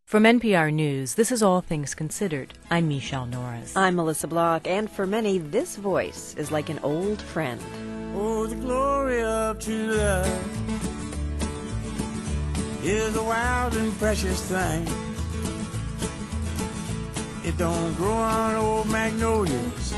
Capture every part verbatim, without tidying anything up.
From N P R News, this is All Things Considered. I'm Michelle Norris. I'm Melissa Block, and for many, this voice is like an old friend. Oh, the glory of true love is a wild and precious thing. It don't grow on old magnolias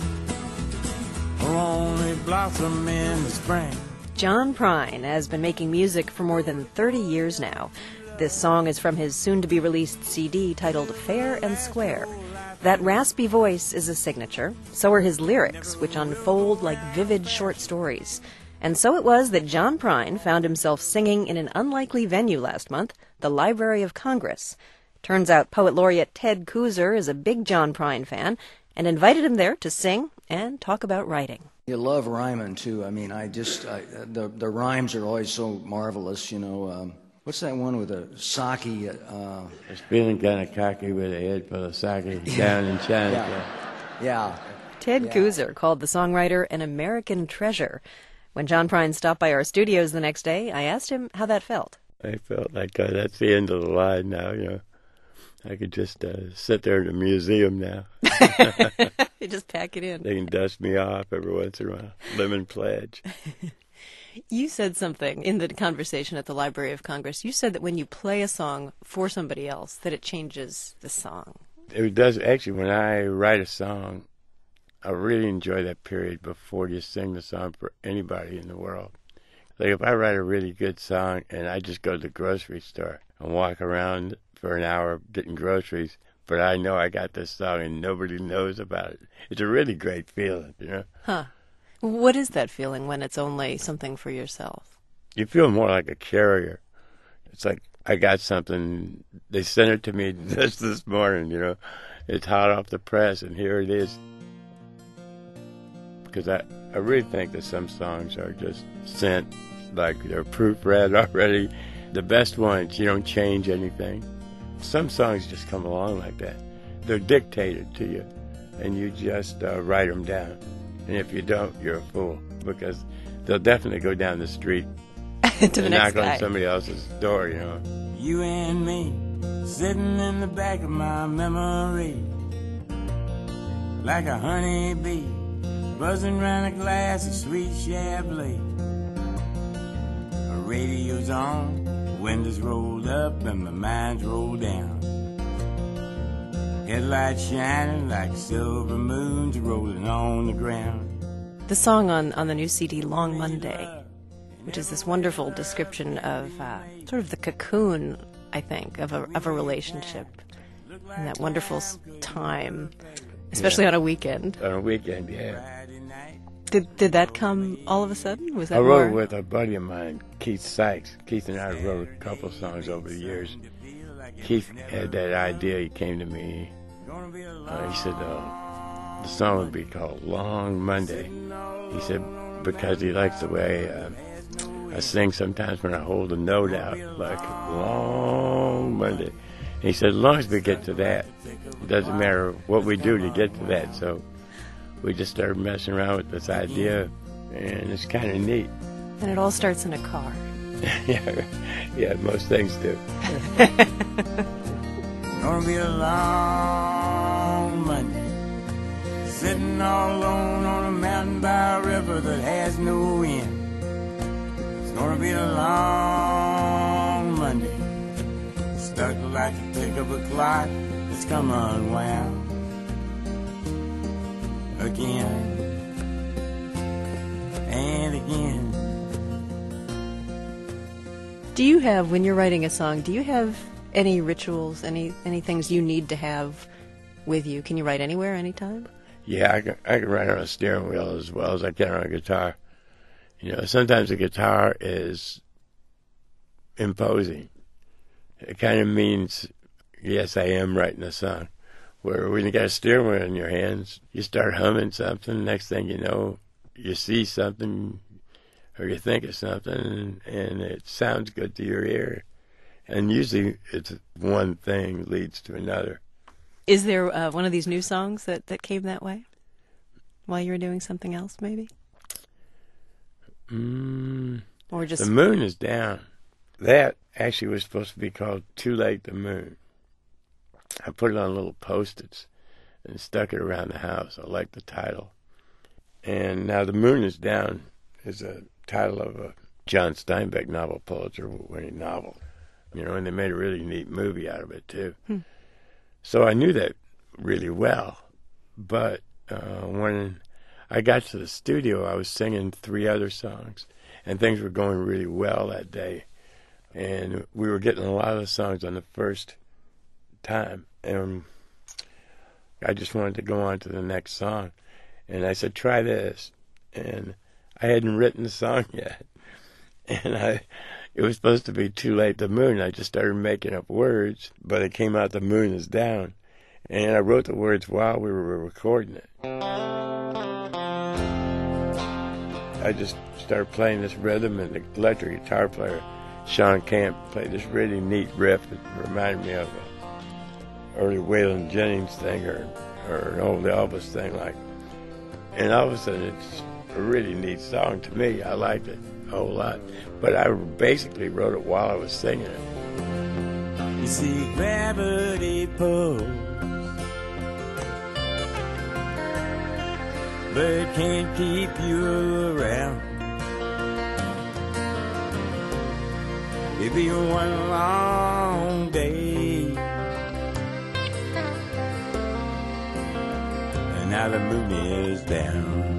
or only blossom in the spring. John Prine has been making music for more than thirty years now. This song is from his soon-to-be-released C D titled Fair and Square. That raspy voice is a signature. So are his lyrics, which unfold like vivid short stories. And so it was that John Prine found himself singing in an unlikely venue last month, the Library of Congress. Turns out Poet Laureate Ted Kooser is a big John Prine fan and invited him there to sing and talk about writing. You love rhyming, too. I mean, I just, I, the, the rhymes are always so marvelous, you know. Um, What's that one with a sake? Uh, It's feeling kind of cocky with a head full of sake down in China. Yeah. yeah. Ted yeah. Kooser called the songwriter an American treasure. When John Prine stopped by our studios the next day, I asked him how that felt. I felt like uh, that's the end of the line now, you know. I could just uh, sit there in the museum now. You just pack it in. They can dust me off every once in a while. Lemon pledge. You said something in the conversation at the Library of Congress. You said that when you play a song for somebody else, that it changes the song. It does. Actually, when I write a song, I really enjoy that period before you sing the song for anybody in the world. Like if I write a really good song and I just go to the grocery store and walk around for an hour getting groceries, but I know I got this song and nobody knows about it. It's a really great feeling, you know? Huh. What is that feeling when it's only something for yourself? You feel more like a carrier. It's like, I got something, they sent it to me just this morning, you know. It's hot off the press, and here it is. Because I, I really think that some songs are just sent, like they're proofread already. The best ones, you don't change anything. Some songs just come along like that. They're dictated to you, and you just uh, write them down. And if you don't, you're a fool, because they'll definitely go down the street to the and next knock guy. on somebody else's door, you know. You and me, sitting in the back of my memory, like a honeybee, buzzing round a glass of sweet Chablis. A radio's on, windows rolled up, and my mind's rolled down. Headlights shining like silver moons rolling on the ground. The song on, on the new C D, Long Monday, which is this wonderful description of uh, sort of the cocoon, I think, of a of a relationship. And that wonderful time, especially Yeah. on a weekend. On a weekend, yeah. Did did that come all of a sudden? Was that I wrote more? with a buddy of mine, Keith Sykes. Keith and I wrote a couple songs over the years. Keith had that idea. He came to me. Uh, he said uh, the song would be called Long Monday. He said because he likes the way uh, I sing sometimes when I hold a note out, like Long Monday. And he said as long as we get to that, it doesn't matter what we do to get to that. So we just started messing around with this idea, and it's kind of neat. And it all starts in a car. yeah, yeah, most things do. Gonna be a long Monday, sitting all alone on a mountain by a river that has no end. It's gonna be a long Monday, stuck like a tick of a clock that's come unwound again and again. Do you have, when you're writing a song, do you have any rituals, any any things you need to have with you? Can you write anywhere, anytime? Yeah, I can, I can write on a steering wheel as well as I can on a guitar. You know, sometimes a guitar is imposing. It kind of means, yes, I am writing a song. Where when you got a steering wheel in your hands, you start humming something, next thing you know, you see something, or you think of something, and, and it sounds good to your ear. And usually it's one thing leads to another. Is there uh, one of these new songs that, that came that way? While you were doing something else, maybe? Mm, or just The Moon is Down. That actually was supposed to be called Too Late the Moon. I put it on little Post-its and stuck it around the house. I like the title. And Now the Moon is Down is a title of a John Steinbeck novel, Pulitzer-winning novel. You know, and they made a really neat movie out of it, too. Hmm. So I knew that really well. But uh, when I got to the studio, I was singing three other songs, and things were going really well that day. And we were getting a lot of the songs on the first time. And I just wanted to go on to the next song. And I said, try this. And I hadn't written the song yet. And I, it was supposed to be Too Late, the Moon. I just started making up words, but it came out The Moon is Down. And I wrote the words while we were recording it. I just started playing this rhythm, and the electric guitar player, Sean Camp, played this really neat riff that reminded me of an early Waylon Jennings thing or, or an old Elvis thing. like. And all of a sudden, it's a really neat song to me. I liked it a whole lot. But I basically wrote it while I was singing it. You see, gravity pulls, but it can't keep you around. It'll be one long day, and now the moon is down.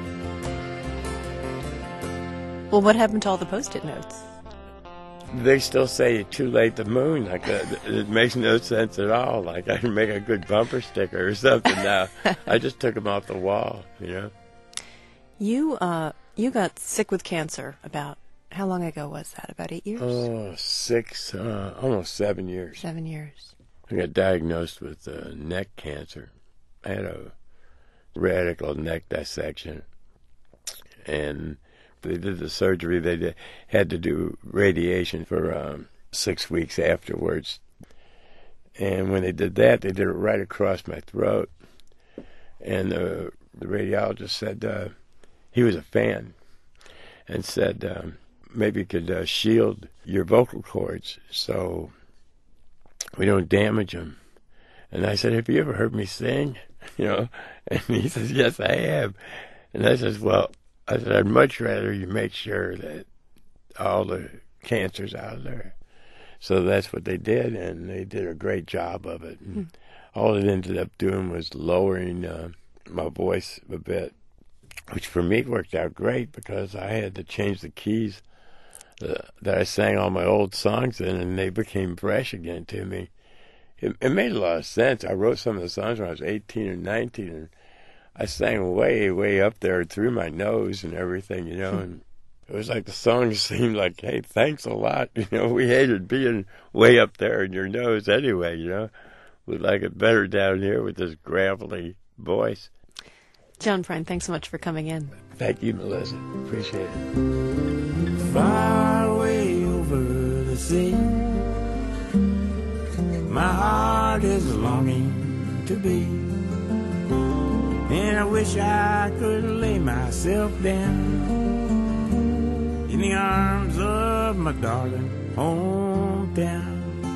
Well, what happened to all the Post-it notes? They still say Too Late, the Moon. Like uh, it makes no sense at all. Like I can make a good bumper sticker or something now. I just took them off the wall, you know. You uh, you got sick with cancer about, how long ago was that? About eight years? Oh, six, uh, almost seven years. Seven years. I got diagnosed with uh, neck cancer. I had a radical neck dissection, and they did the surgery. They did, had to do radiation for um, six weeks afterwards. And when they did that, they did it right across my throat. And the, the radiologist said uh, he was a fan and said um, maybe you could uh, shield your vocal cords so we don't damage them. And I said, have you ever heard me sing? You know? And he says, yes, I have. And I says, well, I said, I'd much rather you make sure that all the cancer's out of there. So that's what they did, and they did a great job of it. And all it ended up doing was lowering uh, my voice a bit, which for me worked out great because I had to change the keys uh, that I sang all my old songs in, and they became fresh again to me. It, it made a lot of sense. I wrote some of the songs when I was eighteen or nineteen, and I sang way, way up there through my nose and everything, you know, and it was like the songs seemed like, hey, thanks a lot. You know, we hated being way up there in your nose anyway, you know. We like it better down here with this gravelly voice. John Prine, thanks so much for coming in. Thank you, Melissa. Appreciate it. Far away over the sea, my heart is longing to be. And I wish I could lay myself down in the arms of my darling hometown.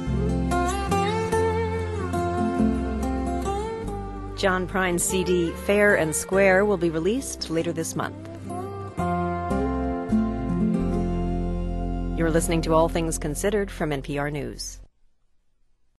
John Prine's C D, Fair and Square, will be released later this month. You're listening to All Things Considered from N P R News.